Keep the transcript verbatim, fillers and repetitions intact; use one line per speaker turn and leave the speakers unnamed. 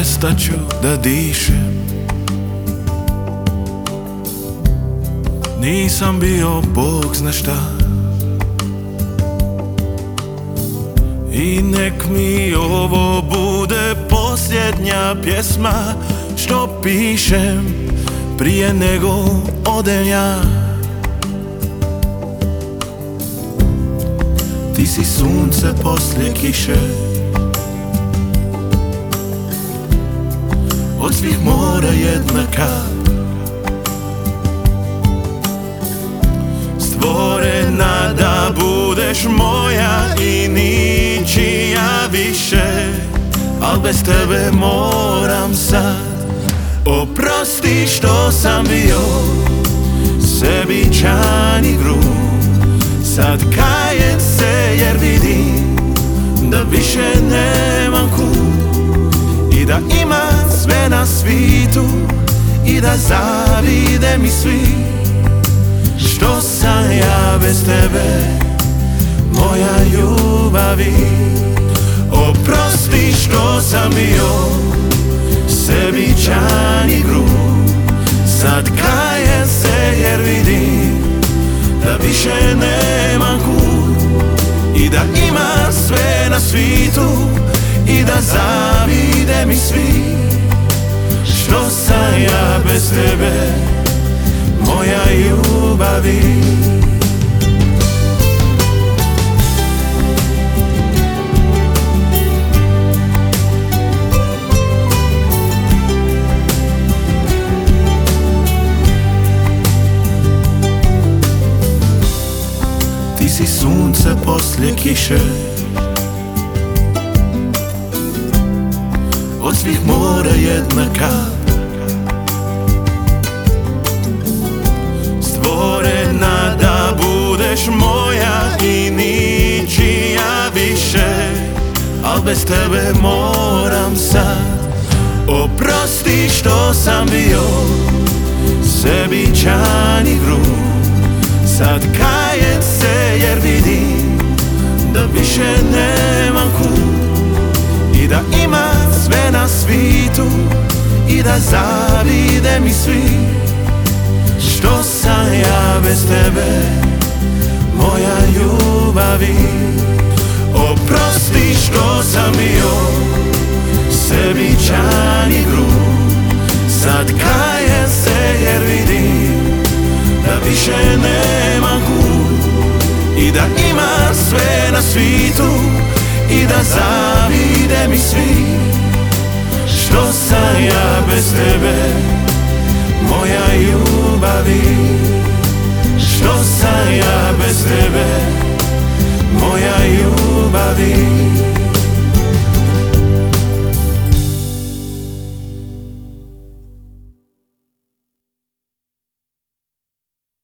prestaću da dišem. Nisam bio Bog zna šta, i nek mi ovo bude posljednja pjesma što pišem prije nego odem ja. Ti si sunce poslije kiše, od svih mora jedna kap, stvorena da budeš moja i ničija više, al bez tebe moram sad. Oprosti što sam bio sebičan i grub, sad kajem se jer vidim da više nemam kud, i da imam sve na svitu i da zavide mi svi što sam ja bez tebe, moja ljubavi. Oprosti što sam bio sebičan i grub, sad kajem se jer vidim da više nemam kud, i da imam sve na svitu i da zavide mi svi što sam ja bez tebe, moja ljubavi. Ti si sunce poslije kiše, od svih mora jedna kap, stvorena da budeš moja i ničija više, al bez tebe moram sad. Oprosti što sam bio sebičan i grub, sad kajem se jer vidim da više nemam kud, i da imam sve na svitu i da zavide mi svi što sam ja bez tebe, moja ljubavi. Oprosti što sam bio sebičan i grub, sad kajem se jer vidim da više nemam kud, i da imam sve na svitu i da zavide mi svi što sam ja bez tebe, moja ljubavi. Što sam ja bez tebe, moja ljubavi.